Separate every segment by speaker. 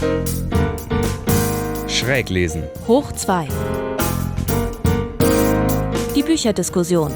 Speaker 1: Schräglesen.
Speaker 2: Hoch 2. Die Bücherdiskussion.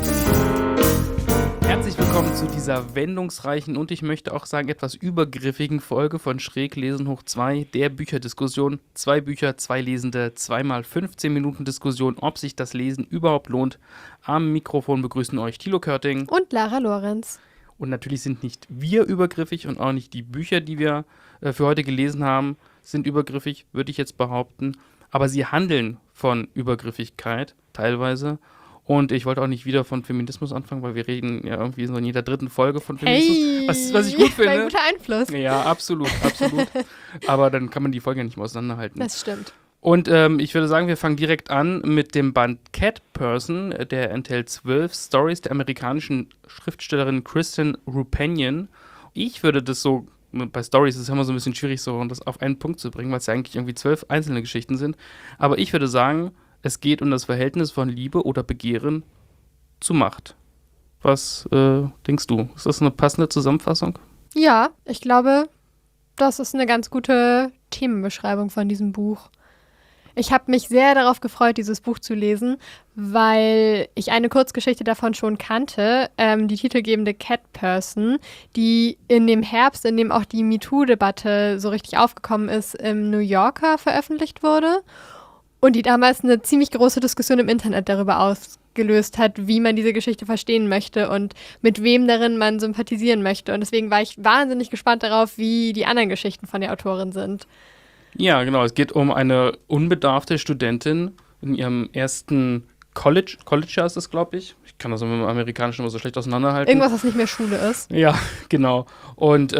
Speaker 3: Herzlich willkommen zu dieser wendungsreichen und ich möchte auch sagen etwas übergriffigen Folge von Schräglesen Hoch 2, der Bücherdiskussion. 2 Bücher, 2 Lesende, 2x 15 Minuten Diskussion, ob sich das Lesen überhaupt lohnt. Am Mikrofon begrüßen euch Thilo Körting
Speaker 4: und Lara Lorenz.
Speaker 3: Und natürlich sind nicht wir übergriffig und auch nicht die Bücher, die wir für heute gelesen haben, sind übergriffig, würde ich jetzt behaupten. Aber sie handeln von Übergriffigkeit teilweise. Und ich wollte auch nicht wieder von Feminismus anfangen, weil wir reden ja irgendwie so in jeder dritten Folge von Feminismus. Was ich gut finde.
Speaker 4: Ein guter Einfluss.
Speaker 3: Ja, absolut. Aber dann kann man die Folge ja nicht mehr auseinanderhalten.
Speaker 4: Das stimmt.
Speaker 3: Und ich würde sagen, wir fangen direkt an mit dem Band Cat Person. Der enthält 12 Stories der amerikanischen Schriftstellerin Kristen Roupenian. Ich würde das so, bei Stories ist es immer so ein bisschen schwierig, so das auf einen Punkt zu bringen, weil es ja eigentlich irgendwie 12 einzelne Geschichten sind. Aber ich würde sagen, es geht um das Verhältnis von Liebe oder Begehren zu Macht. Was denkst du? Ist das eine passende Zusammenfassung?
Speaker 4: Ja, ich glaube, das ist eine ganz gute Themenbeschreibung von diesem Buch. Ich habe mich sehr darauf gefreut, dieses Buch zu lesen, weil ich eine Kurzgeschichte davon schon kannte, die titelgebende Cat Person, die in dem Herbst, in dem auch die MeToo-Debatte so richtig aufgekommen ist, im New Yorker veröffentlicht wurde. Und die damals eine ziemlich große Diskussion im Internet darüber ausgelöst hat, wie man diese Geschichte verstehen möchte und mit wem darin man sympathisieren möchte. Und deswegen war ich wahnsinnig gespannt darauf, wie die anderen Geschichten von der Autorin sind.
Speaker 3: Ja, genau. Es geht um eine unbedarfte Studentin in ihrem ersten College ist es, glaube ich. Ich kann das mit dem Amerikanischen immer so schlecht auseinanderhalten.
Speaker 4: Irgendwas, was nicht mehr Schule ist.
Speaker 3: Ja, genau. Und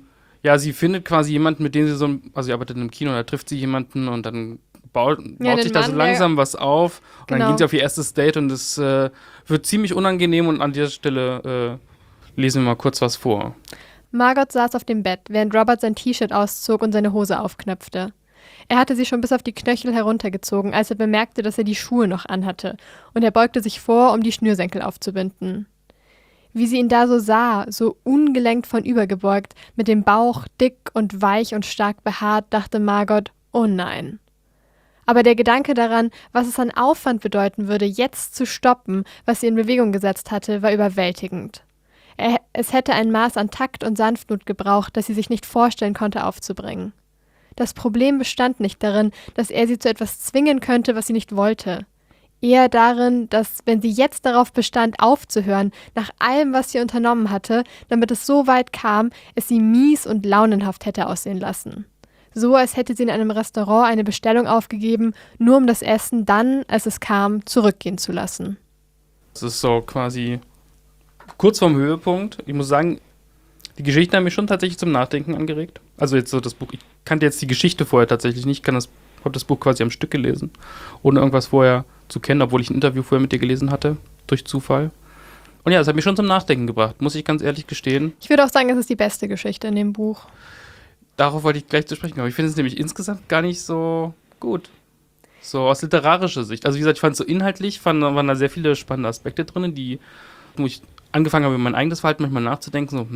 Speaker 3: sie findet quasi jemanden, mit dem sie sie arbeitet in einem Kino, da trifft sie jemanden und dann baut sich da so langsam was auf. Und dann gehen sie auf ihr erstes Date und es wird ziemlich unangenehm und an dieser Stelle lesen wir mal kurz was vor.
Speaker 4: Margot saß auf dem Bett, während Robert sein T-Shirt auszog und seine Hose aufknöpfte. Er hatte sie schon bis auf die Knöchel heruntergezogen, als er bemerkte, dass er die Schuhe noch anhatte, und er beugte sich vor, um die Schnürsenkel aufzubinden. Wie sie ihn da so sah, so ungelenkt vornübergebeugt, mit dem Bauch dick und weich und stark behaart, dachte Margot, oh nein. Aber der Gedanke daran, was es an Aufwand bedeuten würde, jetzt zu stoppen, was sie in Bewegung gesetzt hatte, war überwältigend. Es hätte ein Maß an Takt und Sanftmut gebraucht, das sie sich nicht vorstellen konnte aufzubringen. Das Problem bestand nicht darin, dass er sie zu etwas zwingen könnte, was sie nicht wollte. Eher darin, dass, wenn sie jetzt darauf bestand, aufzuhören, nach allem, was sie unternommen hatte, damit es so weit kam, es sie mies und launenhaft hätte aussehen lassen. So, als hätte sie in einem Restaurant eine Bestellung aufgegeben, nur um das Essen dann, als es kam, zurückgehen zu lassen.
Speaker 3: Das ist so quasi kurz vorm Höhepunkt. Ich muss sagen, die Geschichten haben mich schon tatsächlich zum Nachdenken angeregt. Also jetzt so das Buch, ich kannte jetzt die Geschichte vorher tatsächlich nicht, habe das Buch quasi am Stück gelesen, ohne irgendwas vorher zu kennen, obwohl ich ein Interview vorher mit dir gelesen hatte, durch Zufall. Und ja, es hat mich schon zum Nachdenken gebracht, muss ich ganz ehrlich gestehen.
Speaker 4: Ich würde auch sagen, es ist die beste Geschichte in dem Buch.
Speaker 3: Darauf wollte ich gleich zu sprechen kommen. Ich finde es nämlich insgesamt gar nicht so gut. So aus literarischer Sicht. Also wie gesagt, ich fand es so inhaltlich, waren da sehr viele spannende Aspekte drin, wo ich angefangen habe, über mein eigenes Verhalten manchmal nachzudenken, so,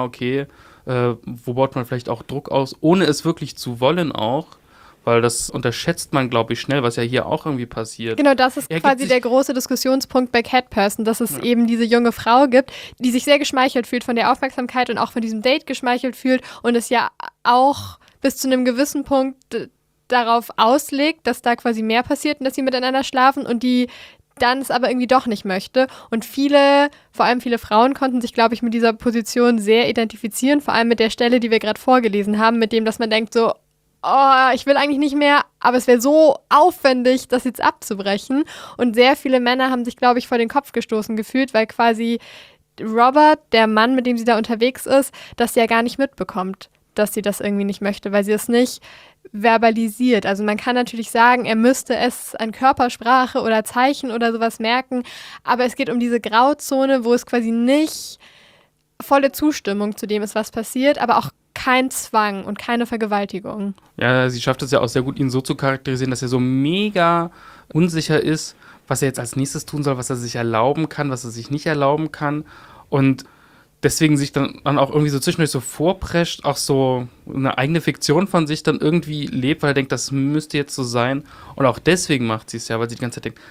Speaker 3: wo baut man vielleicht auch Druck aus, ohne es wirklich zu wollen auch, weil das unterschätzt man, glaube ich, schnell, was ja hier auch irgendwie passiert.
Speaker 4: Genau, das ist quasi der große Diskussionspunkt bei Cat Person, dass es eben diese junge Frau gibt, die sich sehr geschmeichelt fühlt von der Aufmerksamkeit und auch von diesem Date geschmeichelt fühlt und es ja auch bis zu einem gewissen Punkt darauf auslegt, dass da quasi mehr passiert und dass sie miteinander schlafen und die dann es aber irgendwie doch nicht möchte. Und vor allem viele Frauen konnten sich, glaube ich, mit dieser Position sehr identifizieren, vor allem mit der Stelle, die wir gerade vorgelesen haben, mit dem, dass man denkt so, oh, ich will eigentlich nicht mehr, aber es wäre so aufwendig, das jetzt abzubrechen. Und sehr viele Männer haben sich, glaube ich, vor den Kopf gestoßen gefühlt, weil quasi Robert, der Mann, mit dem sie da unterwegs ist, das ja gar nicht mitbekommt, dass sie das irgendwie nicht möchte, weil sie es nicht verbalisiert. Also man kann natürlich sagen, er müsste es an Körpersprache oder Zeichen oder sowas merken, aber es geht um diese Grauzone, wo es quasi nicht volle Zustimmung zu dem ist, was passiert, aber auch kein Zwang und keine Vergewaltigung.
Speaker 3: Ja, sie schafft es ja auch sehr gut, ihn so zu charakterisieren, dass er so mega unsicher ist, was er jetzt als nächstes tun soll, was er sich erlauben kann, was er sich nicht erlauben kann. Und deswegen sich dann auch irgendwie so zwischendurch so vorprescht, auch so eine eigene Fiktion von sich dann irgendwie lebt, weil er denkt, das müsste jetzt so sein. Und auch deswegen macht sie es ja, weil sie die ganze Zeit denkt,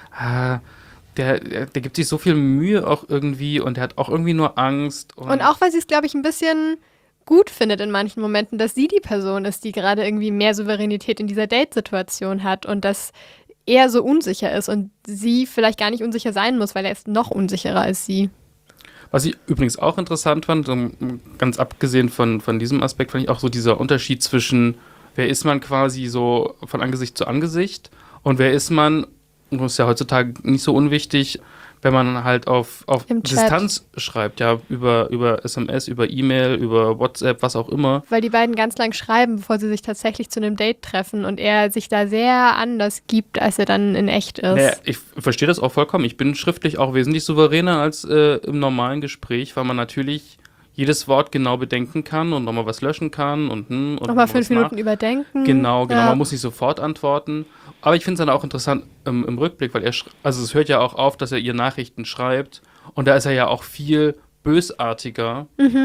Speaker 3: der gibt sich so viel Mühe auch irgendwie und der hat auch irgendwie nur Angst.
Speaker 4: Und auch, weil sie es, glaube ich, ein bisschen gut findet in manchen Momenten, dass sie die Person ist, die gerade irgendwie mehr Souveränität in dieser Date-Situation hat und dass er so unsicher ist und sie vielleicht gar nicht unsicher sein muss, weil er ist noch unsicherer als sie.
Speaker 3: Was ich übrigens auch interessant fand, ganz abgesehen von diesem Aspekt, fand ich auch so dieser Unterschied zwischen, wer ist man quasi so von Angesicht zu Angesicht und wer ist man, und das ist ja heutzutage nicht so unwichtig, wenn man halt auf Distanz schreibt, ja, über SMS, über E-Mail, über WhatsApp, was auch immer.
Speaker 4: Weil die beiden ganz lang schreiben, bevor sie sich tatsächlich zu einem Date treffen und er sich da sehr anders gibt, als er dann in echt ist.
Speaker 3: Naja, ich verstehe das auch vollkommen. Ich bin schriftlich auch wesentlich souveräner als im normalen Gespräch, weil man natürlich jedes Wort genau bedenken kann und nochmal was löschen kann und
Speaker 4: nochmal 5 Minuten überdenken.
Speaker 3: Genau,
Speaker 4: Ja.
Speaker 3: man muss nicht sofort antworten. Aber ich finde es dann auch interessant im Rückblick, weil also es hört ja auch auf, dass er ihr Nachrichten schreibt und da ist er ja auch viel bösartiger.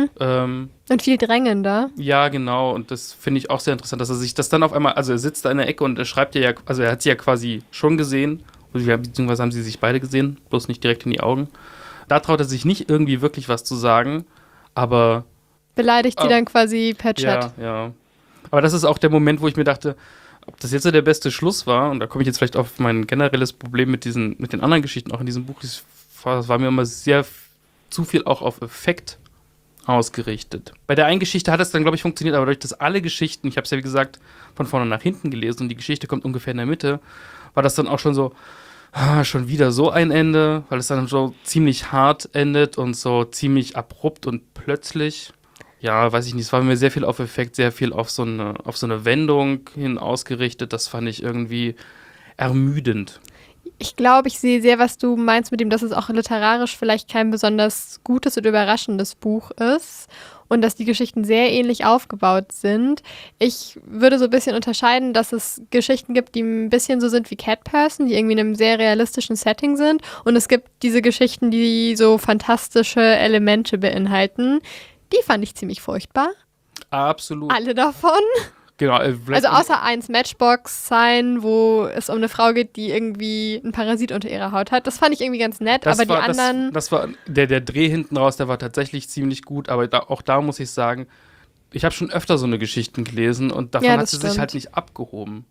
Speaker 4: Und viel drängender.
Speaker 3: Ja, genau, und das finde ich auch sehr interessant, dass er sich das dann auf einmal, also er sitzt da in der Ecke und er schreibt ja, also er hat sie ja quasi schon gesehen, beziehungsweise haben sie sich beide gesehen, bloß nicht direkt in die Augen. Da traut er sich nicht irgendwie wirklich was zu sagen, aber
Speaker 4: Beleidigt sie dann quasi per Chat.
Speaker 3: Ja. Aber das ist auch der Moment, wo ich mir dachte, ob das jetzt so der beste Schluss war, und da komme ich jetzt vielleicht auf mein generelles Problem mit den anderen Geschichten, auch in diesem Buch, das war mir immer sehr zu viel auch auf Effekt ausgerichtet. Bei der einen Geschichte hat es dann, glaube ich, funktioniert, aber dadurch, dass alle Geschichten, ich habe es ja wie gesagt von vorne nach hinten gelesen und die Geschichte kommt ungefähr in der Mitte, war das dann auch schon so, schon wieder so ein Ende, weil es dann so ziemlich hart endet und so ziemlich abrupt und plötzlich. Ja, weiß ich nicht, es war mir sehr viel auf Effekt, sehr viel auf so eine Wendung hin ausgerichtet. Das fand ich irgendwie ermüdend.
Speaker 4: Ich glaube, ich sehe sehr, was du meinst mit dem, dass es auch literarisch vielleicht kein besonders gutes oder überraschendes Buch ist und dass die Geschichten sehr ähnlich aufgebaut sind. Ich würde so ein bisschen unterscheiden, dass es Geschichten gibt, die ein bisschen so sind wie Cat Person, die irgendwie in einem sehr realistischen Setting sind, und es gibt diese Geschichten, die so fantastische Elemente beinhalten. Die fand ich ziemlich furchtbar.
Speaker 3: Absolut.
Speaker 4: Alle davon.
Speaker 3: Genau.
Speaker 4: Also außer eins, Matchbox sein, wo es um eine Frau geht, die irgendwie einen Parasit unter ihrer Haut hat. Das fand ich irgendwie ganz nett, aber die anderen...
Speaker 3: Das war der Dreh hinten raus, der war tatsächlich ziemlich gut, aber auch da muss ich sagen, ich habe schon öfter so eine Geschichten gelesen und davon hat sie sich halt nicht abgehoben.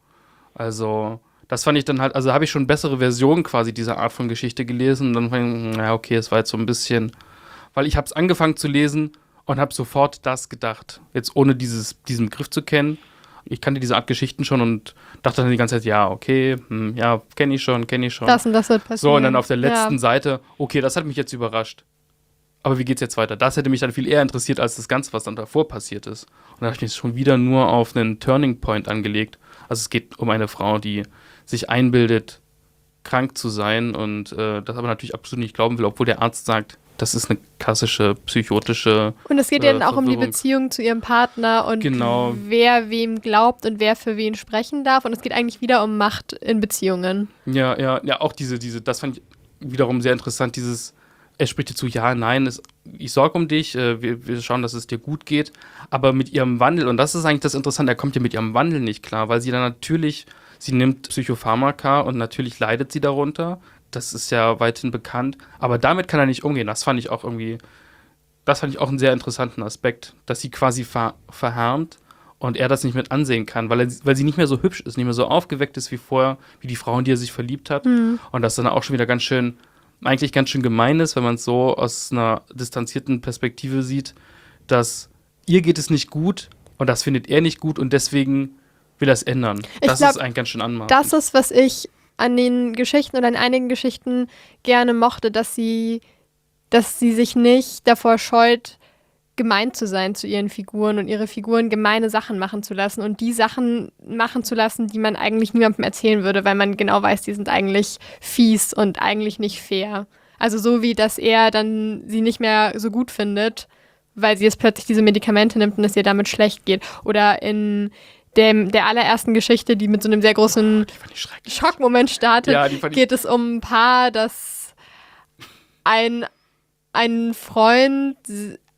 Speaker 3: Also das fand ich dann halt, also habe ich schon bessere Versionen quasi dieser Art von Geschichte gelesen und dann fand ich, okay, es war jetzt so ein bisschen, weil ich habe es angefangen zu lesen und habe sofort das gedacht, jetzt ohne diesen Begriff zu kennen. Ich kannte diese Art Geschichten schon und dachte dann die ganze Zeit, ja, okay, ja, kenne ich schon.
Speaker 4: Das und das wird passieren.
Speaker 3: So, und dann auf der letzten Seite, okay, das hat mich jetzt überrascht. Aber wie geht's jetzt weiter? Das hätte mich dann viel eher interessiert, als das Ganze, was dann davor passiert ist. Und da habe ich mich schon wieder nur auf einen Turning Point angelegt. Also es geht um eine Frau, die sich einbildet, krank zu sein und das aber natürlich absolut nicht glauben will, obwohl der Arzt sagt, das ist eine klassische psychotische
Speaker 4: Und es geht ja dann auch um die Beziehung zu ihrem Partner und wer wem glaubt und wer für wen sprechen darf. Und es geht eigentlich wieder um Macht in Beziehungen.
Speaker 3: Ja, auch diese, das fand ich wiederum sehr interessant, er spricht dir zu, ja, nein, ich sorge um dich, wir schauen, dass es dir gut geht, aber mit ihrem Wandel, und das ist eigentlich das Interessante, er kommt ja mit ihrem Wandel nicht klar, weil sie dann natürlich, sie nimmt Psychopharmaka und natürlich leidet sie darunter. Das ist ja weithin bekannt. Aber damit kann er nicht umgehen. Das fand ich auch einen sehr interessanten Aspekt, dass sie quasi verhärmt und er das nicht mit ansehen kann, weil sie nicht mehr so hübsch ist, nicht mehr so aufgeweckt ist wie vorher, wie die Frau, in die er sich verliebt hat. Und das dann auch schon wieder eigentlich ganz schön gemein ist, wenn man es so aus einer distanzierten Perspektive sieht, dass ihr geht es nicht gut und das findet er nicht gut und deswegen will er es ändern. Das ist eigentlich ganz schön anmaßend.
Speaker 4: Das ist, was ich an den Geschichten oder an einigen Geschichten gerne mochte, dass sie sich nicht davor scheut, gemein zu sein zu ihren Figuren und ihre Figuren gemeine Sachen machen zu lassen und die Sachen machen zu lassen, die man eigentlich niemandem erzählen würde, weil man genau weiß, die sind eigentlich fies und eigentlich nicht fair. Also so wie, dass er dann sie nicht mehr so gut findet, weil sie jetzt plötzlich diese Medikamente nimmt und es ihr damit schlecht geht. Oder in der allerersten Geschichte, die mit so einem sehr großen Schockmoment startet, geht es um ein Paar, das ein Freund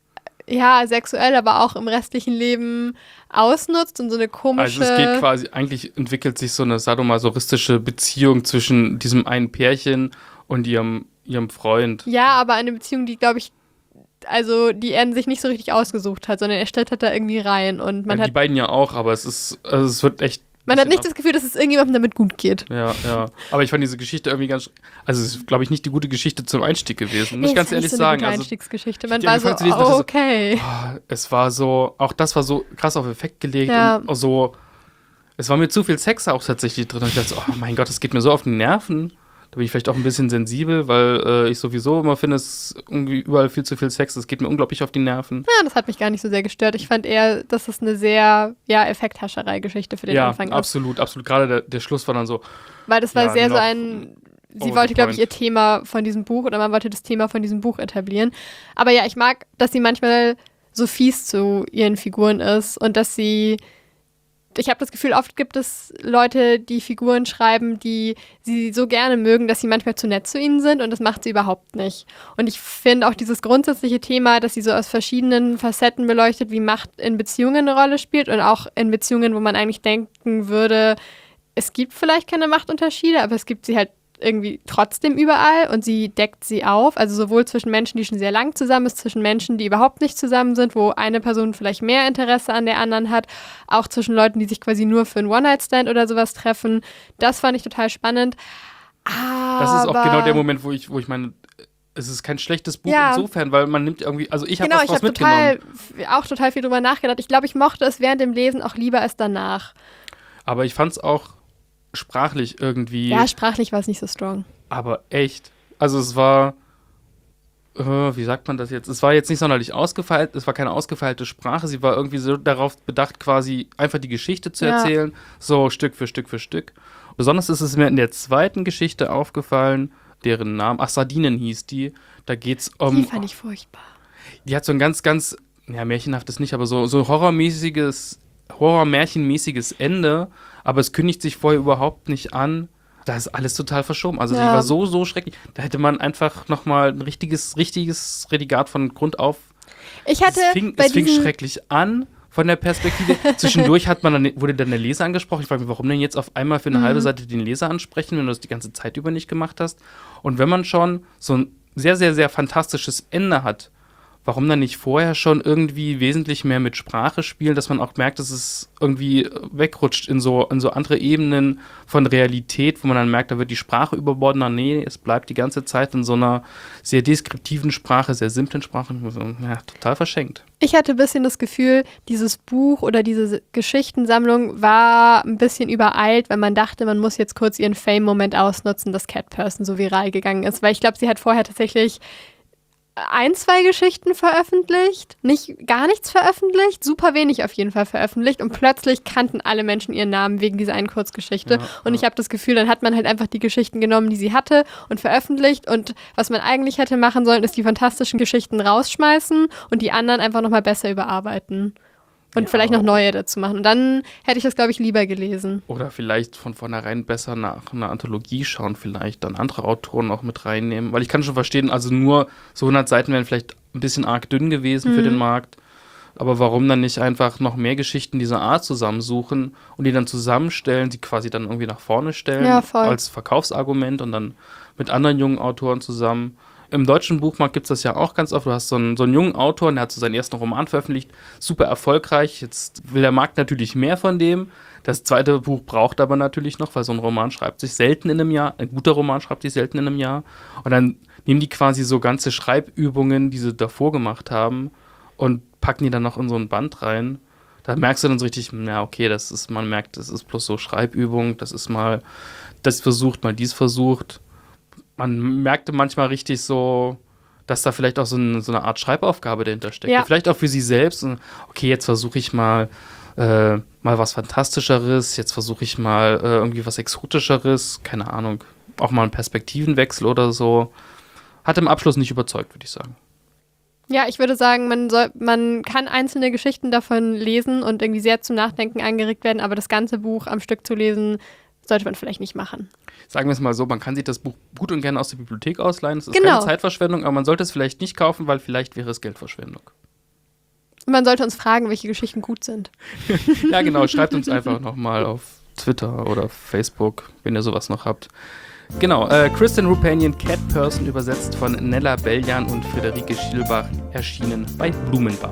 Speaker 4: ja, sexuell, aber auch im restlichen Leben ausnutzt und so eine komische...
Speaker 3: Also es geht quasi, eigentlich entwickelt sich so eine sadomasochistische Beziehung zwischen diesem einen Pärchen und ihrem Freund.
Speaker 4: Ja, aber eine Beziehung, die, glaube ich, also die er sich nicht so richtig ausgesucht hat, sondern er stellt da irgendwie rein und man
Speaker 3: Ja, die
Speaker 4: hat...
Speaker 3: beiden ja auch, aber es wird echt...
Speaker 4: Man hat nicht das Gefühl, dass es irgendjemandem damit gut geht.
Speaker 3: Ja. Aber ich fand diese Geschichte irgendwie ganz... Also es ist, glaube ich, nicht die gute Geschichte zum Einstieg gewesen. Muss ich ganz ehrlich sagen.
Speaker 4: Eine
Speaker 3: Also,
Speaker 4: Einstiegsgeschichte. Man
Speaker 3: ich hab
Speaker 4: war so,
Speaker 3: angefangen zu lesen, dachte so,
Speaker 4: okay.
Speaker 3: es war so... Auch das war so krass auf Effekt gelegt.
Speaker 4: Ja.
Speaker 3: Und so... Es war mir zu viel Sex auch tatsächlich drin. Und ich dachte so, oh mein Gott, das geht mir so auf die Nerven. Da bin ich vielleicht auch ein bisschen sensibel, weil ich sowieso immer finde, es ist irgendwie überall viel zu viel Sex. Das geht mir unglaublich auf die Nerven.
Speaker 4: Ja, das hat mich gar nicht so sehr gestört. Ich fand eher, dass es eine sehr, Effekthascherei-Geschichte für den Anfang ist.
Speaker 3: Ja, absolut. Gerade der Schluss war dann so...
Speaker 4: Weil das war
Speaker 3: Ja,
Speaker 4: sehr so
Speaker 3: noch
Speaker 4: ein... Sie
Speaker 3: over
Speaker 4: wollte,
Speaker 3: the
Speaker 4: glaube ich,
Speaker 3: point.
Speaker 4: ihr Thema von diesem Buch oder man wollte das Thema von diesem Buch etablieren. Aber ja, ich mag, dass sie manchmal so fies zu ihren Figuren ist und dass sie... Ich habe das Gefühl, oft gibt es Leute, die Figuren schreiben, die sie so gerne mögen, dass sie manchmal zu nett zu ihnen sind und das macht sie überhaupt nicht. Und ich finde auch dieses grundsätzliche Thema, dass sie so aus verschiedenen Facetten beleuchtet, wie Macht in Beziehungen eine Rolle spielt und auch in Beziehungen, wo man eigentlich denken würde, es gibt vielleicht keine Machtunterschiede, aber es gibt sie halt irgendwie trotzdem überall und sie deckt sie auf, also sowohl zwischen Menschen, die schon sehr lang zusammen ist, zwischen Menschen, die überhaupt nicht zusammen sind, wo eine Person vielleicht mehr Interesse an der anderen hat, auch zwischen Leuten, die sich quasi nur für einen One-Night-Stand oder sowas treffen. Das fand ich total spannend.
Speaker 3: Das ist auch genau der Moment, wo ich meine, es ist kein schlechtes Buch
Speaker 4: Ja.
Speaker 3: insofern, weil man nimmt irgendwie, also ich habe
Speaker 4: Genau,
Speaker 3: was
Speaker 4: ich
Speaker 3: draus
Speaker 4: habe
Speaker 3: mitgenommen.
Speaker 4: auch total viel drüber nachgedacht. Ich glaube, ich mochte es während dem Lesen auch lieber als danach.
Speaker 3: Aber ich fand es auch sprachlich irgendwie,
Speaker 4: Ja, sprachlich war es nicht so strong.
Speaker 3: aber echt. Also es war, wie sagt man das jetzt? Es war jetzt nicht sonderlich ausgefeilt, es war keine ausgefeilte Sprache, sie war irgendwie so darauf bedacht, quasi einfach die Geschichte zu
Speaker 4: Ja.
Speaker 3: erzählen, so Stück für Stück für Stück. Besonders ist es mir in der zweiten Geschichte aufgefallen, deren Namen, Sardinen hieß die, da geht's um...
Speaker 4: Die fand ich furchtbar.
Speaker 3: Die hat so ein ganz, ganz, ja, märchenhaftes nicht, aber so horrormärchenmäßiges Ende, aber es kündigt sich vorher überhaupt nicht an. Da ist alles total verschoben. Also die
Speaker 4: Ja.
Speaker 3: war so schrecklich. Da hätte man einfach nochmal ein richtiges Redigat von Grund auf.
Speaker 4: Ich hatte
Speaker 3: Es fing schrecklich an von der Perspektive. Zwischendurch wurde dann der Leser angesprochen. Ich frage mich, warum denn jetzt auf einmal für eine halbe Seite den Leser ansprechen, wenn du das die ganze Zeit über nicht gemacht hast? Und wenn man schon so ein sehr, sehr, sehr fantastisches Ende hat, warum dann nicht vorher schon irgendwie wesentlich mehr mit Sprache spielen, dass man auch merkt, dass es irgendwie wegrutscht in so andere Ebenen von Realität, wo man dann merkt, da wird die Sprache überborden. Nee, es bleibt die ganze Zeit in so einer sehr deskriptiven Sprache, sehr simplen Sprache. Ja, total verschenkt.
Speaker 4: Ich hatte ein bisschen das Gefühl, dieses Buch oder diese Geschichtensammlung war ein bisschen übereilt, weil man dachte, man muss jetzt kurz ihren Fame-Moment ausnutzen, dass Cat Person so viral gegangen ist. Weil ich glaube, sie hat vorher tatsächlich 1, 2 Geschichten veröffentlicht, gar nichts veröffentlicht, super wenig auf jeden Fall veröffentlicht und plötzlich kannten alle Menschen ihren Namen wegen dieser einen Kurzgeschichte und ich habe das Gefühl, dann hat man halt einfach die Geschichten genommen, die sie hatte und veröffentlicht und was man eigentlich hätte machen sollen, ist die fantastischen Geschichten rausschmeißen und die anderen einfach nochmal besser überarbeiten und vielleicht noch neue dazu machen und dann hätte ich das, glaube ich, lieber gelesen.
Speaker 3: Oder vielleicht von vornherein besser nach einer Anthologie schauen, vielleicht dann andere Autoren auch mit reinnehmen. Weil ich kann schon verstehen, also nur so 100 Seiten wären vielleicht ein bisschen arg dünn gewesen für den Markt. Aber warum dann nicht einfach noch mehr Geschichten dieser Art zusammensuchen und die dann zusammenstellen, die quasi dann irgendwie nach vorne stellen
Speaker 4: Ja, voll.
Speaker 3: als Verkaufsargument und dann mit anderen jungen Autoren zusammen. Im deutschen Buchmarkt gibt es das ja auch ganz oft. Du hast so einen jungen Autor, der hat so seinen ersten Roman veröffentlicht, super erfolgreich. Jetzt will der Markt natürlich mehr von dem. Das zweite Buch braucht aber natürlich noch, weil so ein Roman schreibt sich selten in einem Jahr. Ein guter Roman schreibt sich selten in einem Jahr. Und dann nehmen die quasi so ganze Schreibübungen, die sie davor gemacht haben, und packen die dann noch in so ein Band rein. Da merkst du dann so richtig, na okay, man merkt, das ist bloß so Schreibübung, das ist mal das versucht, mal dies versucht. Man merkte manchmal richtig so, dass da vielleicht auch so eine Art Schreibaufgabe dahinter steckt.
Speaker 4: Ja.
Speaker 3: Vielleicht auch für sie selbst. Und, okay, jetzt versuche ich mal was Fantastischeres, jetzt versuche ich mal irgendwie was Exotischeres, keine Ahnung, auch mal einen Perspektivenwechsel oder so. Hat im Abschluss nicht überzeugt, würde ich sagen.
Speaker 4: Ja, ich würde sagen, man kann einzelne Geschichten davon lesen und irgendwie sehr zum Nachdenken angeregt werden, aber das ganze Buch am Stück zu lesen, sollte man vielleicht nicht machen.
Speaker 3: Sagen wir es mal so, man kann sich das Buch gut und gerne aus der Bibliothek ausleihen. Es ist
Speaker 4: Genau.
Speaker 3: keine Zeitverschwendung, aber man sollte es vielleicht nicht kaufen, weil vielleicht wäre es Geldverschwendung.
Speaker 4: Und man sollte uns fragen, welche Geschichten gut sind.
Speaker 3: Ja, genau. Schreibt uns einfach nochmal auf Twitter oder Facebook, wenn ihr sowas noch habt. Genau. Kristen Roupenian, Cat Person, übersetzt von Nella Beljan und Friederike Schielbach, erschienen bei Blumenbar.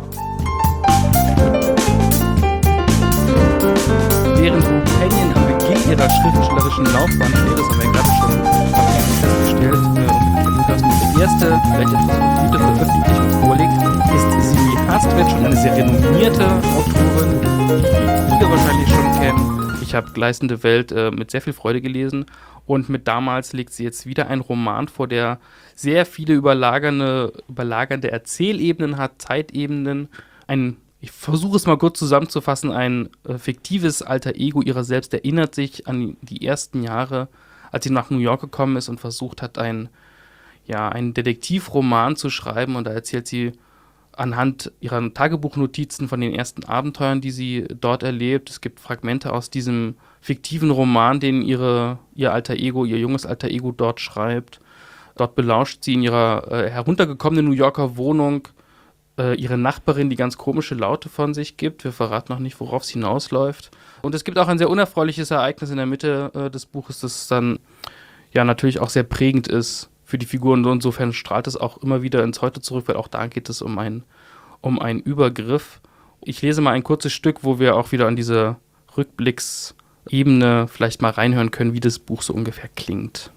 Speaker 3: Während Roupenian am Beginn ihrer schriftstellerischen Laufbahn steht, das haben wir gerade schon festgestellt, die erste, vielleicht etwas verfrühte Veröffentlichung vorliegt, ist Simi Hastvedt, schon eine sehr renommierte Autorin, die viele wahrscheinlich schon kennen. Ich habe Gleißende Welt mit sehr viel Freude gelesen und mit Damals legt sie jetzt wieder einen Roman vor, der sehr viele überlagernde Erzählebenen hat, Zeitebenen, ich versuche es mal kurz zusammenzufassen, ein fiktives alter Ego ihrer selbst erinnert sich an die ersten Jahre, als sie nach New York gekommen ist und versucht hat, einen Detektivroman zu schreiben. Und da erzählt sie anhand ihrer Tagebuchnotizen von den ersten Abenteuern, die sie dort erlebt. Es gibt Fragmente aus diesem fiktiven Roman, den ihr junges alter Ego dort schreibt. Dort belauscht sie in ihrer heruntergekommenen New Yorker Wohnung ihre Nachbarin, die ganz komische Laute von sich gibt. Wir verraten noch nicht, worauf es hinausläuft. Und es gibt auch ein sehr unerfreuliches Ereignis in der Mitte des Buches, das dann ja natürlich auch sehr prägend ist für die Figuren. Und insofern strahlt es auch immer wieder ins Heute zurück, weil auch da geht es um einen Übergriff. Ich lese mal ein kurzes Stück, wo wir auch wieder an diese Rückblicksebene vielleicht mal reinhören können, wie das Buch so ungefähr klingt.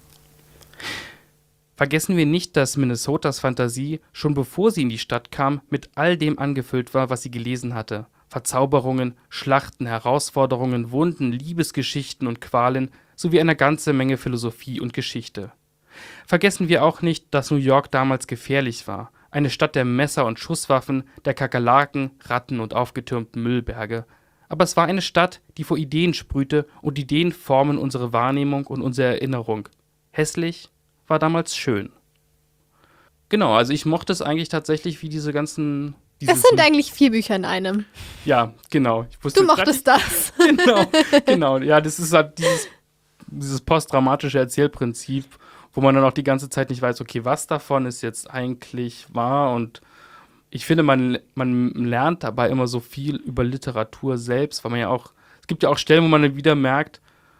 Speaker 3: Vergessen wir nicht, dass Minnesotas Fantasie, schon bevor sie in die Stadt kam, mit all dem angefüllt war, was sie gelesen hatte. Verzauberungen, Schlachten, Herausforderungen, Wunden, Liebesgeschichten und Qualen, sowie eine ganze Menge Philosophie und Geschichte. Vergessen wir auch nicht, dass New York damals gefährlich war. Eine Stadt der Messer und Schusswaffen, der Kakerlaken, Ratten und aufgetürmten Müllberge. Aber es war eine Stadt, die vor Ideen sprühte, und Ideen formen unsere Wahrnehmung und unsere Erinnerung. Hässlich war damals schön. Genau, also ich mochte es eigentlich tatsächlich, wie diese ganzen...
Speaker 4: Das sind eigentlich 4 Bücher in einem.
Speaker 3: Ja, genau.
Speaker 4: Du mochtest das.
Speaker 3: Genau. Ja, das ist halt dieses posttraumatische Erzählprinzip, wo man dann auch die ganze Zeit nicht weiß, okay, was davon ist jetzt eigentlich wahr. Und ich finde, man lernt dabei immer so viel über Literatur selbst, weil man ja auch, es gibt ja auch Stellen, wo man dann wieder merkt,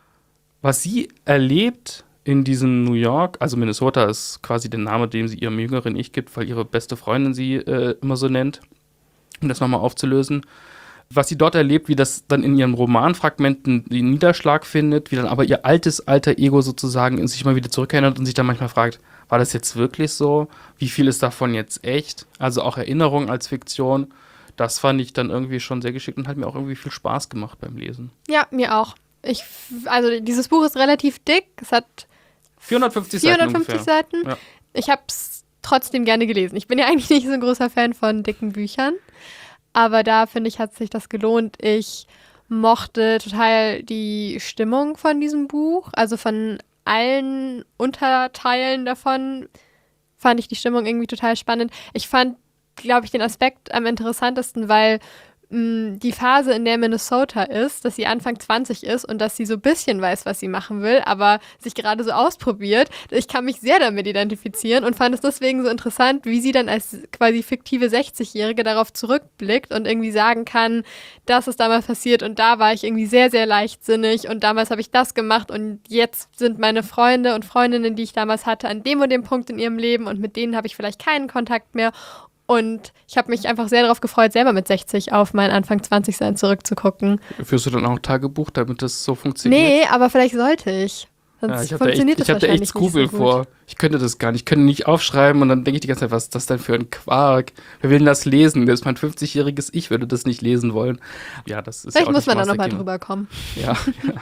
Speaker 3: was sie erlebt in diesem New York, also Minnesota ist quasi der Name, den sie ihrem jüngeren Ich gibt, weil ihre beste Freundin sie immer so nennt, um das nochmal aufzulösen. Was sie dort erlebt, wie das dann in ihren Romanfragmenten den Niederschlag findet, wie dann aber ihr alter Ego sozusagen in sich mal wieder zurückerinnert und sich dann manchmal fragt, war das jetzt wirklich so? Wie viel ist davon jetzt echt? Also auch Erinnerung als Fiktion. Das fand ich dann irgendwie schon sehr geschickt und hat mir auch irgendwie viel Spaß gemacht beim Lesen.
Speaker 4: Ja, mir auch. Also dieses Buch ist relativ dick. Es hat
Speaker 3: 450
Speaker 4: Seiten.
Speaker 3: Ja.
Speaker 4: Ich habe es trotzdem gerne gelesen. Ich bin ja eigentlich nicht so ein großer Fan von dicken Büchern. Aber da, finde ich, hat sich das gelohnt. Ich mochte total die Stimmung von diesem Buch. Also von allen Unterteilen davon fand ich die Stimmung irgendwie total spannend. Ich fand, glaube ich, den Aspekt am interessantesten, weil die Phase, in der Minnesota ist, dass sie Anfang 20 ist und dass sie so ein bisschen weiß, was sie machen will, aber sich gerade so ausprobiert. Ich kann mich sehr damit identifizieren und fand es deswegen so interessant, wie sie dann als quasi fiktive 60-Jährige darauf zurückblickt und irgendwie sagen kann, das ist damals passiert und da war ich irgendwie sehr, sehr leichtsinnig und damals habe ich das gemacht und jetzt sind meine Freunde und Freundinnen, die ich damals hatte, an dem und dem Punkt in ihrem Leben und mit denen habe ich vielleicht keinen Kontakt mehr. Und ich habe mich einfach sehr darauf gefreut, selber mit 60 auf mein Anfang 20-Sein zurückzugucken.
Speaker 3: Führst du dann auch Tagebuch, damit das so funktioniert?
Speaker 4: Nee, aber vielleicht sollte ich. Sonst funktioniert das wahrscheinlich nicht so gut. Ich habe da echt Skrupel vor.
Speaker 3: Ich könnte das gar nicht. Ich könnte nicht aufschreiben und dann denke ich die ganze Zeit, was ist das denn für ein Quark? Wer will denn das lesen? Das ist mein 50-jähriges Ich, würde das nicht lesen wollen. Ja, das ist
Speaker 4: vielleicht
Speaker 3: ja auch
Speaker 4: muss man da
Speaker 3: nochmal
Speaker 4: drüber kommen.
Speaker 3: Ja.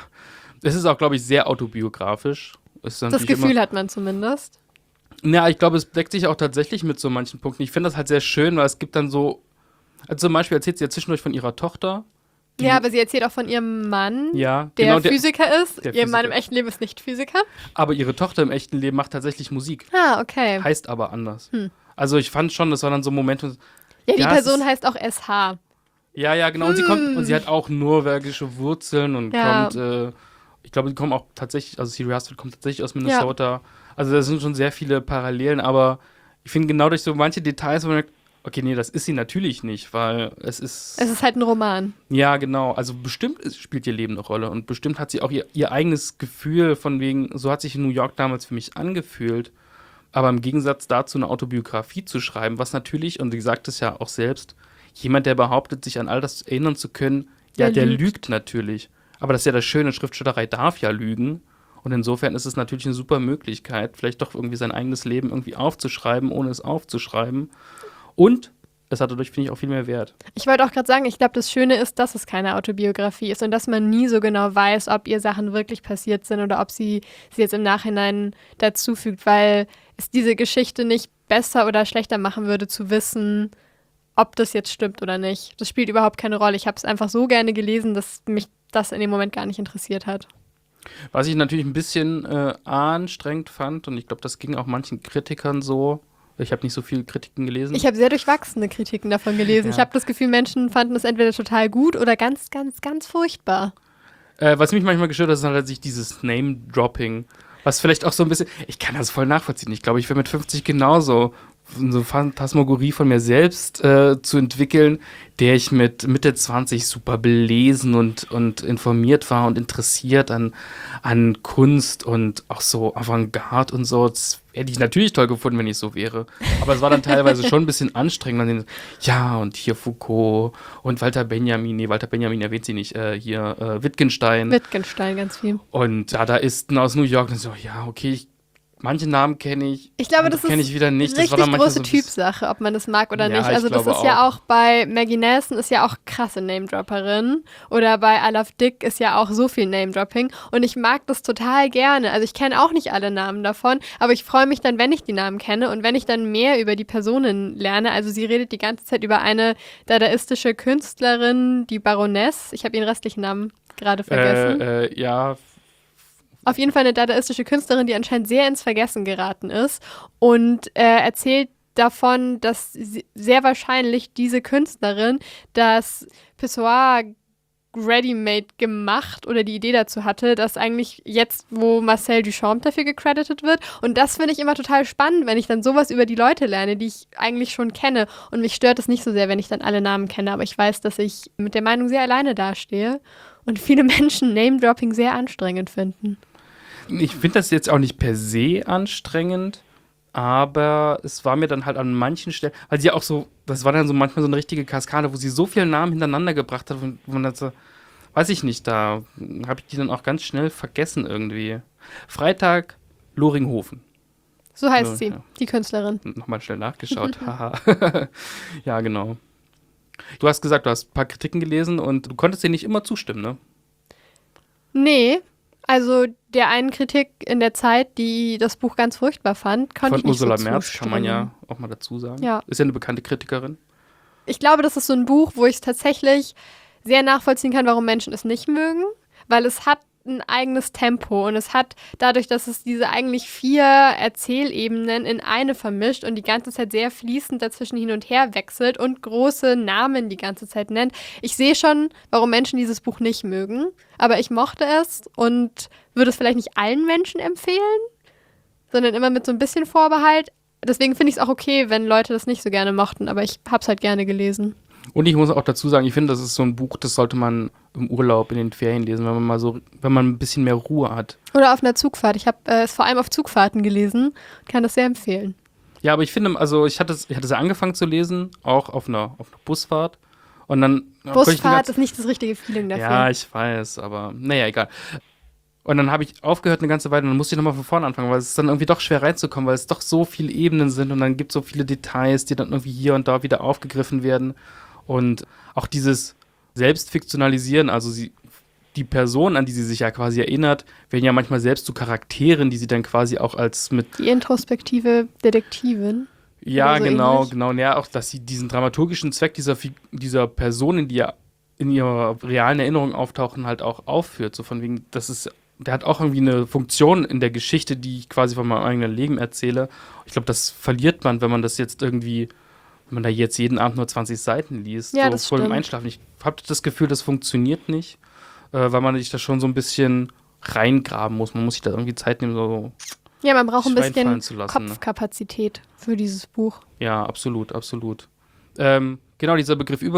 Speaker 3: Es ist auch, glaube ich, sehr autobiografisch.
Speaker 4: Das Gefühl hat man zumindest.
Speaker 3: Ja, ich glaube, es deckt sich auch tatsächlich mit so manchen Punkten. Ich finde das halt sehr schön, weil es gibt dann so, also zum Beispiel erzählt sie ja zwischendurch von ihrer Tochter.
Speaker 4: Ja, aber sie erzählt auch von ihrem Mann,
Speaker 3: ja,
Speaker 4: der
Speaker 3: genau,
Speaker 4: Physiker ist. Ihr Mann im echten Leben ist nicht Physiker.
Speaker 3: Aber ihre Tochter im echten Leben macht tatsächlich Musik.
Speaker 4: Ah, okay.
Speaker 3: Heißt aber anders. Also ich fand schon, das war dann so Momente.
Speaker 4: Ja, die Person heißt auch SH.
Speaker 3: Ja, genau. Und sie hat auch norwegische Wurzeln und kommt, ich glaube, die kommen auch tatsächlich, also Siri Hastvedt kommt tatsächlich aus Minnesota. Ja. Also da sind schon sehr viele Parallelen, aber ich finde genau durch so manche Details, wo man denkt, Okay, nee, das ist sie natürlich nicht, weil es ist.
Speaker 4: Es ist halt ein Roman.
Speaker 3: Ja, genau. Also bestimmt spielt ihr Leben eine Rolle und bestimmt hat sie auch ihr eigenes Gefühl von wegen, so hat sich in New York damals für mich angefühlt. Aber im Gegensatz dazu eine Autobiografie zu schreiben, was natürlich, und sie sagt es ja auch selbst, jemand, der behauptet, sich an all das erinnern zu können, ja, der lügt natürlich. Aber das ist ja das Schöne, Schriftstellerei darf ja lügen. Und insofern ist es natürlich eine super Möglichkeit, vielleicht doch irgendwie sein eigenes Leben irgendwie aufzuschreiben, ohne es aufzuschreiben. Und es hat dadurch, finde ich, auch viel mehr Wert.
Speaker 4: Ich wollte auch gerade sagen, ich glaube, das Schöne ist, dass es keine Autobiografie ist und dass man nie so genau weiß, ob ihr Sachen wirklich passiert sind oder ob sie jetzt im Nachhinein dazufügt, weil es diese Geschichte nicht besser oder schlechter machen würde, zu wissen, ob das jetzt stimmt oder nicht. Das spielt überhaupt keine Rolle. Ich habe es einfach so gerne gelesen, dass mich das in dem Moment gar nicht interessiert hat.
Speaker 3: Was ich natürlich ein bisschen anstrengend fand, und ich glaube, das ging auch manchen Kritikern so. Ich habe nicht so viele Kritiken gelesen.
Speaker 4: Ich habe sehr durchwachsene Kritiken davon gelesen.
Speaker 3: Ja.
Speaker 4: Ich habe das Gefühl, Menschen fanden es entweder total gut oder ganz, ganz, ganz furchtbar.
Speaker 3: Was mich manchmal gestört hat, ist halt sich dieses Name-Dropping. Was vielleicht auch so ein bisschen, ich kann das voll nachvollziehen. Ich glaube, ich wäre mit 50 genauso, so Phantasmagorie von mir selbst zu entwickeln, der ich mit Mitte 20 super belesen und informiert war und interessiert an Kunst und auch so Avantgarde und so. Das hätte ich natürlich toll gefunden, wenn ich so wäre. Aber es war dann teilweise schon ein bisschen anstrengend. Ja, und hier Foucault und Walter Benjamin erwähnt sie nicht, Wittgenstein.
Speaker 4: Wittgenstein, ganz viel.
Speaker 3: Und Dadaisten aus New York. Und so, ja, okay, manche Namen kenne ich.
Speaker 4: Ich glaube, das ist
Speaker 3: kenne ich wieder nicht.
Speaker 4: richtig
Speaker 3: Das war dann
Speaker 4: große
Speaker 3: so
Speaker 4: Typsache, ob man das mag oder
Speaker 3: Ja,
Speaker 4: nicht. Also
Speaker 3: ich
Speaker 4: das
Speaker 3: glaube
Speaker 4: ist ja auch bei Maggie Nelson ist ja auch krasse Name-Dropperin oder bei I Love Dick ist ja auch so viel Name-Dropping und ich mag das total gerne. Also ich kenne auch nicht alle Namen davon, aber ich freue mich dann, wenn ich die Namen kenne und wenn ich dann mehr über die Personen lerne. Also sie redet die ganze Zeit über eine dadaistische Künstlerin, die Baroness. Ich habe ihren restlichen Namen gerade vergessen.
Speaker 3: Ja,
Speaker 4: Auf jeden Fall eine dadaistische Künstlerin, die anscheinend sehr ins Vergessen geraten ist und erzählt davon, dass sehr wahrscheinlich diese Künstlerin das Pissoir ready-made gemacht oder die Idee dazu hatte, dass eigentlich jetzt, wo Marcel Duchamp dafür gecredited wird. Und das finde ich immer total spannend, wenn ich dann sowas über die Leute lerne, die ich eigentlich schon kenne. Und mich stört es nicht so sehr, wenn ich dann alle Namen kenne, aber ich weiß, dass ich mit der Meinung sehr alleine dastehe und viele Menschen Name-Dropping sehr anstrengend finden.
Speaker 3: Ich finde das jetzt auch nicht per se anstrengend, aber es war mir dann halt an manchen Stellen, weil sie ja auch so, das war dann so manchmal so eine richtige Kaskade, wo sie so viele Namen hintereinander gebracht hat, wo man dann so, weiß ich nicht, da habe ich die dann auch ganz schnell vergessen irgendwie. Freitag, Loringhofen.
Speaker 4: So heißt
Speaker 3: So,
Speaker 4: sie,
Speaker 3: ja.
Speaker 4: die Künstlerin.
Speaker 3: Nochmal schnell nachgeschaut, haha. Ja, genau. Du hast gesagt, du hast ein paar Kritiken gelesen und du konntest denen nicht immer zustimmen, ne?
Speaker 4: Nee, also der einen Kritik in der Zeit, die das Buch ganz furchtbar fand, konnte ich
Speaker 3: Von
Speaker 4: nicht
Speaker 3: Ursula
Speaker 4: so
Speaker 3: Merz
Speaker 4: zustimmen.
Speaker 3: kann man ja auch mal dazu sagen.
Speaker 4: Ja.
Speaker 3: Ist ja eine bekannte Kritikerin.
Speaker 4: Ich glaube, das ist so ein Buch, wo ich es tatsächlich sehr nachvollziehen kann, warum Menschen es nicht mögen, weil es hat ein eigenes Tempo und es hat dadurch, dass es diese eigentlich 4 Erzählebenen in eine vermischt und die ganze Zeit sehr fließend dazwischen hin und her wechselt und große Namen die ganze Zeit nennt. Ich sehe schon, warum Menschen dieses Buch nicht mögen, aber ich mochte es und würde es vielleicht nicht allen Menschen empfehlen, sondern immer mit so ein bisschen Vorbehalt. Deswegen finde ich es auch okay, wenn Leute das nicht so gerne mochten, aber ich habe es halt gerne gelesen.
Speaker 3: Und ich muss auch dazu sagen, ich finde, das ist so ein Buch, das sollte man im Urlaub, in den Ferien lesen, wenn man ein bisschen mehr Ruhe hat.
Speaker 4: Oder auf einer Zugfahrt. Ich habe es vor allem auf Zugfahrten gelesen und kann das sehr empfehlen.
Speaker 3: Ja, aber ich finde, also ich hatte es ja angefangen zu lesen, auch auf einer Busfahrt. Und dann
Speaker 4: Busfahrt ist nicht das richtige Feeling dafür.
Speaker 3: Ja, ich weiß, aber naja, egal. Und dann habe ich aufgehört eine ganze Weile und dann musste ich nochmal von vorne anfangen, weil es ist dann irgendwie doch schwer reinzukommen, weil es doch so viele Ebenen sind und dann gibt es so viele Details, die dann irgendwie hier und da wieder aufgegriffen werden. Und auch dieses Selbstfiktionalisieren, also die Person, an die sie sich ja quasi erinnert, werden ja manchmal selbst zu Charakteren, die sie dann quasi auch als mit...
Speaker 4: Die introspektive Detektivin.
Speaker 3: Ja,
Speaker 4: so
Speaker 3: genau. Ja, auch, dass sie diesen dramaturgischen Zweck dieser Personen, die ja in ihrer realen Erinnerung auftauchen, halt auch aufführt. So von wegen, der hat auch irgendwie eine Funktion in der Geschichte, die ich quasi von meinem eigenen Leben erzähle. Ich glaube, das verliert man, wenn man das jetzt irgendwie, wenn man da jetzt jeden Abend nur 20 Seiten liest.
Speaker 4: Ja,
Speaker 3: so
Speaker 4: das
Speaker 3: vor dem
Speaker 4: stimmt.
Speaker 3: Einschlafen. Ich habe das Gefühl, das funktioniert nicht, weil man sich da schon so ein bisschen reingraben muss. Man muss sich da irgendwie Zeit nehmen, so
Speaker 4: Ja, man braucht ein
Speaker 3: sich
Speaker 4: bisschen
Speaker 3: reinfallen zu lassen, ne?
Speaker 4: Kopfkapazität für dieses Buch.
Speaker 3: Ja, absolut, absolut. Genau, dieser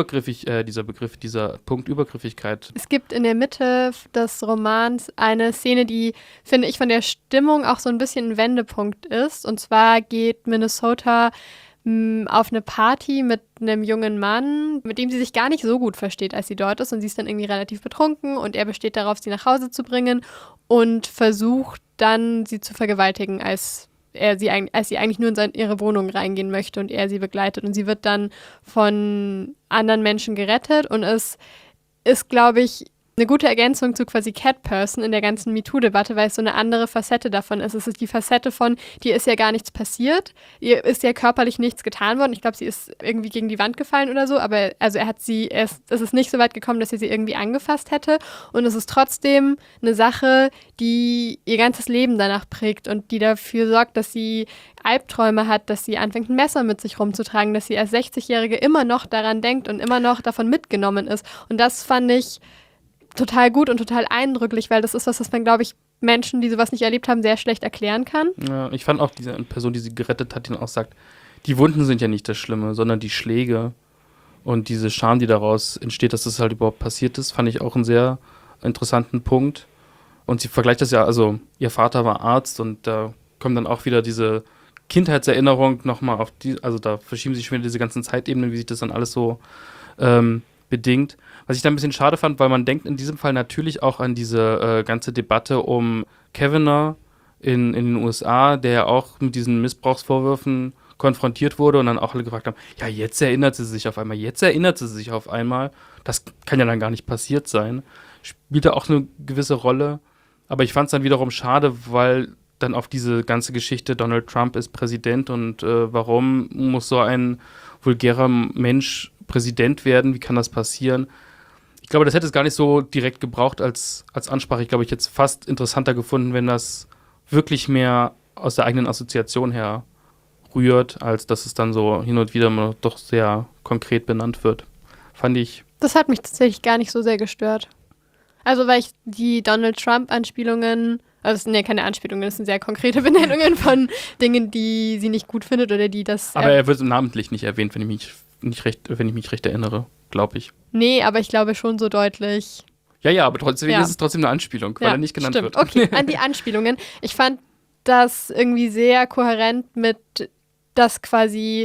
Speaker 3: Punkt Übergriffigkeit.
Speaker 4: Es gibt in der Mitte des Romans eine Szene, die, finde ich, von der Stimmung auch so ein bisschen ein Wendepunkt ist. Und zwar geht Minnesota auf eine Party mit einem jungen Mann, mit dem sie sich gar nicht so gut versteht, als sie dort ist. Und sie ist dann irgendwie relativ betrunken und er besteht darauf, sie nach Hause zu bringen und versucht dann, sie zu vergewaltigen, als sie eigentlich nur in ihre Wohnung reingehen möchte und er sie begleitet. Und sie wird dann von anderen Menschen gerettet und es ist, glaube ich, eine gute Ergänzung zu quasi Cat Person in der ganzen MeToo-Debatte, weil es so eine andere Facette davon ist. Es ist die Facette von, dir ist ja gar nichts passiert, ihr ist ja körperlich nichts getan worden. Ich glaube, sie ist irgendwie gegen die Wand gefallen oder so, aber also es ist nicht so weit gekommen, dass er sie irgendwie angefasst hätte. Und es ist trotzdem eine Sache, die ihr ganzes Leben danach prägt und die dafür sorgt, dass sie Albträume hat, dass sie anfängt, ein Messer mit sich rumzutragen, dass sie als 60-Jährige immer noch daran denkt und immer noch davon mitgenommen ist. Und das fand ich total gut und total eindrücklich, weil das ist was man, glaube ich, Menschen, die sowas nicht erlebt haben, sehr schlecht erklären kann.
Speaker 3: Ja, ich fand auch diese Person, die sie gerettet hat, die dann auch sagt, die Wunden sind ja nicht das Schlimme, sondern die Schläge und diese Scham, die daraus entsteht, dass das halt überhaupt passiert ist, fand ich auch einen sehr interessanten Punkt. Und sie vergleicht das ja, also ihr Vater war Arzt und da kommt dann auch wieder diese Kindheitserinnerung nochmal auf also da verschieben sich schon wieder diese ganzen Zeitebenen, wie sich das dann alles so bedingt. Was ich da ein bisschen schade fand, weil man denkt in diesem Fall natürlich auch an diese ganze Debatte um Kavanaugh in den USA, der ja auch mit diesen Missbrauchsvorwürfen konfrontiert wurde und dann auch alle gefragt haben, ja, jetzt erinnert sie sich auf einmal. Das kann ja dann gar nicht passiert sein. Spielte auch eine gewisse Rolle, aber ich fand es dann wiederum schade, weil dann auf diese ganze Geschichte, Donald Trump ist Präsident und warum muss so ein vulgärer Mensch Präsident werden, wie kann das passieren? Ich glaube, das hätte es gar nicht so direkt gebraucht als Ansprache. Ich glaube, ich hätte es fast interessanter gefunden, wenn das wirklich mehr aus der eigenen Assoziation her rührt, als dass es dann so hin und wieder mal doch sehr konkret benannt wird. Fand ich.
Speaker 4: Das hat mich tatsächlich gar nicht so sehr gestört. Also, weil ich die Donald Trump-Anspielungen, also es sind ja keine Anspielungen, das sind sehr konkrete Benennungen von Dingen, die sie nicht gut findet oder die das.
Speaker 3: Aber er wird namentlich nicht erwähnt, wenn ich mich recht erinnere, glaube ich.
Speaker 4: Nee, aber ich glaube schon so deutlich.
Speaker 3: Ja, aber trotzdem ist es trotzdem eine Anspielung, weil er nicht genannt wird.
Speaker 4: Okay, an die Anspielungen. Ich fand das irgendwie sehr kohärent mit, dass quasi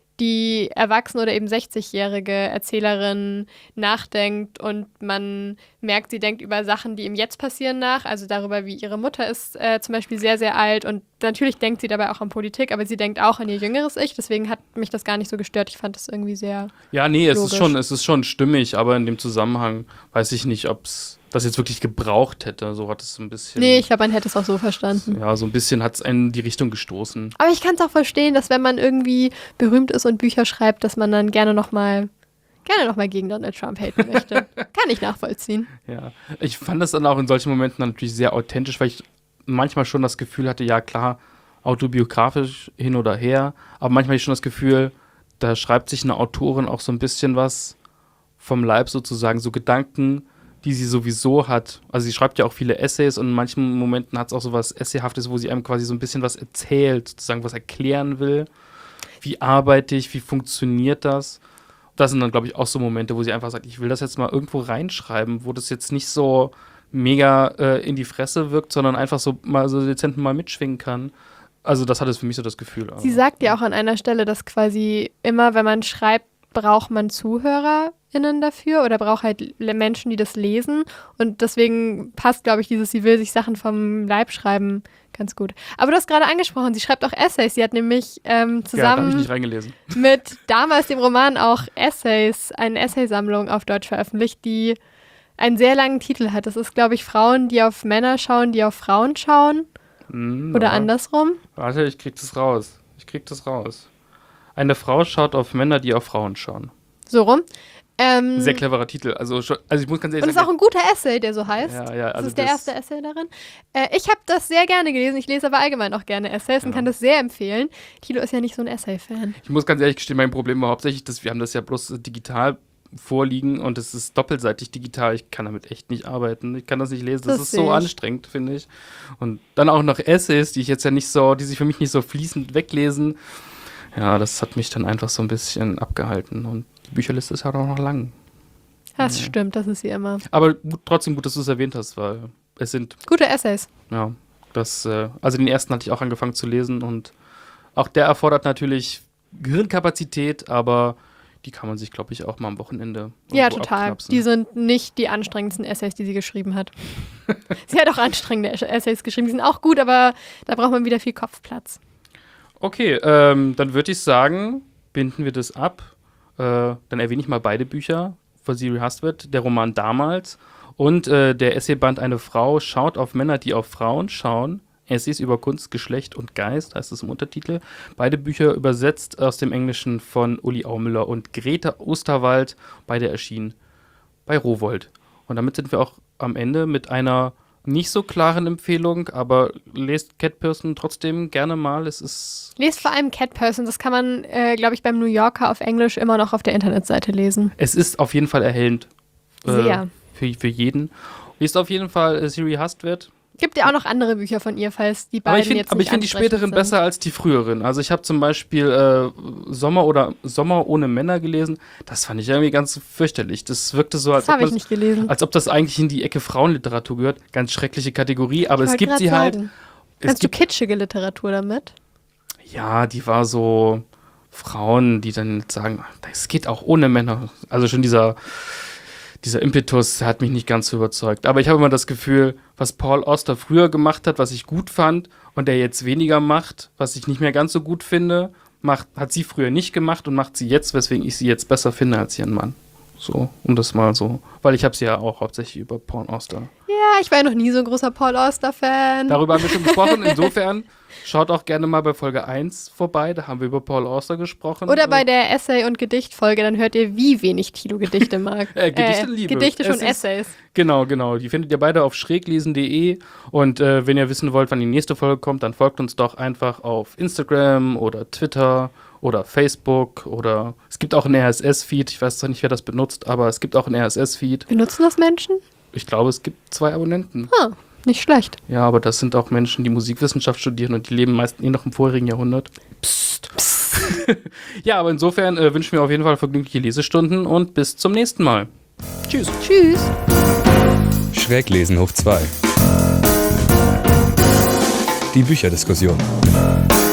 Speaker 4: die erwachsene oder eben 60-jährige Erzählerin nachdenkt und man merkt, sie denkt über Sachen, die ihm jetzt passieren nach, also darüber, wie ihre Mutter ist zum Beispiel sehr, sehr alt und natürlich denkt sie dabei auch an Politik, aber sie denkt auch an ihr jüngeres Ich, deswegen hat mich das gar nicht so gestört. Ich fand das irgendwie sehr logisch.
Speaker 3: Es ist schon stimmig, aber in dem Zusammenhang weiß ich nicht, ob es das jetzt wirklich gebraucht hätte. So hat es so ein bisschen.
Speaker 4: Nee, ich glaube, man hätte es auch so verstanden.
Speaker 3: Ja, so ein bisschen hat es einen in die Richtung gestoßen.
Speaker 4: Aber ich kann es auch verstehen, dass wenn man irgendwie berühmt ist und Bücher schreibt, dass man dann gerne noch mal gegen Donald Trump haten möchte. Kann ich nachvollziehen.
Speaker 3: Ja, ich fand das dann auch in solchen Momenten dann natürlich sehr authentisch, weil ich manchmal schon das Gefühl hatte, ja klar, autobiografisch hin oder her, aber manchmal hatte ich schon das Gefühl, da schreibt sich eine Autorin auch so ein bisschen was vom Leib sozusagen, so Gedanken, die sie sowieso hat. Also sie schreibt ja auch viele Essays und in manchen Momenten hat es auch so was Essayhaftes, wo sie einem quasi so ein bisschen was erzählt, sozusagen was erklären will. Wie arbeite ich, wie funktioniert das? Das sind dann, glaube ich, auch so Momente, wo sie einfach sagt, ich will das jetzt mal irgendwo reinschreiben, wo das jetzt nicht so mega in die Fresse wirkt, sondern einfach so mal so dezent mal mitschwingen kann. Also das hat es für mich so das Gefühl.
Speaker 4: Sie sagt ja auch an einer Stelle, dass quasi immer, wenn man schreibt, braucht man ZuhörerInnen dafür oder braucht halt Menschen, die das lesen. Und deswegen passt, glaube ich, sie will sich Sachen vom Leib schreiben ganz gut. Aber du hast gerade angesprochen, sie schreibt auch Essays. Sie hat nämlich zusammen
Speaker 3: nicht reingelesen.
Speaker 4: mit damals dem Roman auch Essays, eine Essaysammlung auf Deutsch veröffentlicht, die einen sehr langen Titel hat. Das ist, glaube ich, Frauen, die auf Männer schauen, die auf Frauen schauen. Oder andersrum.
Speaker 3: Warte, ich krieg das raus. Eine Frau schaut auf Männer, die auf Frauen schauen.
Speaker 4: So rum.
Speaker 3: Sehr cleverer Titel. Also ich muss ganz ehrlich sagen.
Speaker 4: Und es ist auch ein guter Essay, der so heißt.
Speaker 3: Ja,
Speaker 4: das ist der erste Essay darin. Ich habe das sehr gerne gelesen. Ich lese aber allgemein auch gerne Essays und kann das sehr empfehlen. Thilo ist ja nicht so ein Essay-Fan.
Speaker 3: Ich muss ganz ehrlich gestehen, mein Problem war hauptsächlich, dass wir haben das ja bloß digital vorliegen und es ist doppelseitig digital. Ich kann damit echt nicht arbeiten. Ich kann das nicht lesen. Das ist so anstrengend, finde ich. Und dann auch noch Essays, die sich für mich nicht so fließend weglesen. Ja, das hat mich dann einfach so ein bisschen abgehalten. Und die Bücherliste ist halt auch noch lang.
Speaker 4: Das stimmt, das ist sie immer.
Speaker 3: Aber trotzdem gut, dass du es erwähnt hast, weil es sind,
Speaker 4: Gute Essays.
Speaker 3: ja, also den ersten hatte ich auch angefangen zu lesen und auch der erfordert natürlich Gehirnkapazität, aber die kann man sich, glaube ich, auch mal am Wochenende
Speaker 4: Ja,
Speaker 3: irgendwo
Speaker 4: total.
Speaker 3: abknapsen.
Speaker 4: Die sind nicht die anstrengendsten Essays, die sie geschrieben hat. Sie hat auch anstrengende Essays geschrieben, die sind auch gut, aber da braucht man wieder viel Kopfplatz.
Speaker 3: Okay, dann würde ich sagen, binden wir das ab. Dann erwähne ich mal beide Bücher von Siri Hustvedt, der Roman Damals und der Essayband Eine Frau schaut auf Männer, die auf Frauen schauen. Essays über Kunst, Geschlecht und Geist, heißt es im Untertitel. Beide Bücher übersetzt aus dem Englischen von Uli Aumüller und Greta Osterwald. Beide erschienen bei Rowohlt. Und damit sind wir auch am Ende mit einer nicht so klaren Empfehlung, aber lest Cat Person trotzdem gerne mal. Es ist
Speaker 4: Lest vor allem Cat Person, das kann man, glaube ich, beim New Yorker auf Englisch immer noch auf der Internetseite lesen.
Speaker 3: Es ist auf jeden Fall erhellend.
Speaker 4: Sehr.
Speaker 3: Für jeden. Lest auf jeden Fall Siri Hustvedt.
Speaker 4: Gibt ja auch noch andere Bücher von ihr, falls die beiden jetzt
Speaker 3: Aber
Speaker 4: nicht
Speaker 3: ich finde die
Speaker 4: ansprechend
Speaker 3: späteren
Speaker 4: sind.
Speaker 3: besser als die früheren. Also ich habe zum Beispiel Sommer ohne Männer gelesen. Das fand ich irgendwie ganz fürchterlich. Das wirkte so, als
Speaker 4: Das
Speaker 3: ob,
Speaker 4: habe ich nicht gelesen.
Speaker 3: als ob das eigentlich in die Ecke Frauenliteratur gehört. Ganz schreckliche Kategorie, aber
Speaker 4: Ich
Speaker 3: es
Speaker 4: wollte
Speaker 3: gibt
Speaker 4: grad
Speaker 3: sie halt.
Speaker 4: sagen.
Speaker 3: Es
Speaker 4: Kannst du
Speaker 3: gibt,
Speaker 4: kitschige Literatur damit?
Speaker 3: ja, die war so Frauen, die dann sagen, es geht auch ohne Männer. Also schon dieser Impetus hat mich nicht ganz so überzeugt. Aber ich habe immer das Gefühl, was Paul Auster früher gemacht hat, was ich gut fand und der jetzt weniger macht, was ich nicht mehr ganz so gut finde, hat sie früher nicht gemacht und macht sie jetzt, weswegen ich sie jetzt besser finde als ihren Mann. So, um das mal so, weil ich habe sie ja auch hauptsächlich über Paul Auster.
Speaker 4: Ja, ich war ja noch nie so ein großer Paul Auster-Fan.
Speaker 3: Darüber haben wir schon gesprochen. Insofern schaut auch gerne mal bei Folge 1 vorbei, da haben wir über Paul Auster gesprochen.
Speaker 4: Oder bei der Essay- und Gedichtfolge, dann hört ihr, wie wenig Tilo Gedichte mag.
Speaker 3: Gedichte liebe.
Speaker 4: Gedichte schon
Speaker 3: Es ist-
Speaker 4: Essays.
Speaker 3: Genau. Die findet ihr beide auf schräglesen.de. Und wenn ihr wissen wollt, wann die nächste Folge kommt, dann folgt uns doch einfach auf Instagram oder Twitter oder Facebook oder es gibt auch einen RSS-Feed. Ich weiß zwar nicht, wer das benutzt, aber es gibt auch einen RSS-Feed.
Speaker 4: Benutzen das Menschen?
Speaker 3: Ich glaube, es gibt 2 Abonnenten.
Speaker 4: Nicht schlecht.
Speaker 3: Ja, aber das sind auch Menschen, die Musikwissenschaft studieren und die leben meist noch im vorigen Jahrhundert. Psst. Ja, aber insofern wünschen wir auf jeden Fall vergnügliche Lesestunden und bis zum nächsten Mal. Tschüss.
Speaker 4: Tschüss.
Speaker 1: Schräglesen hoch 2. Die Bücherdiskussion.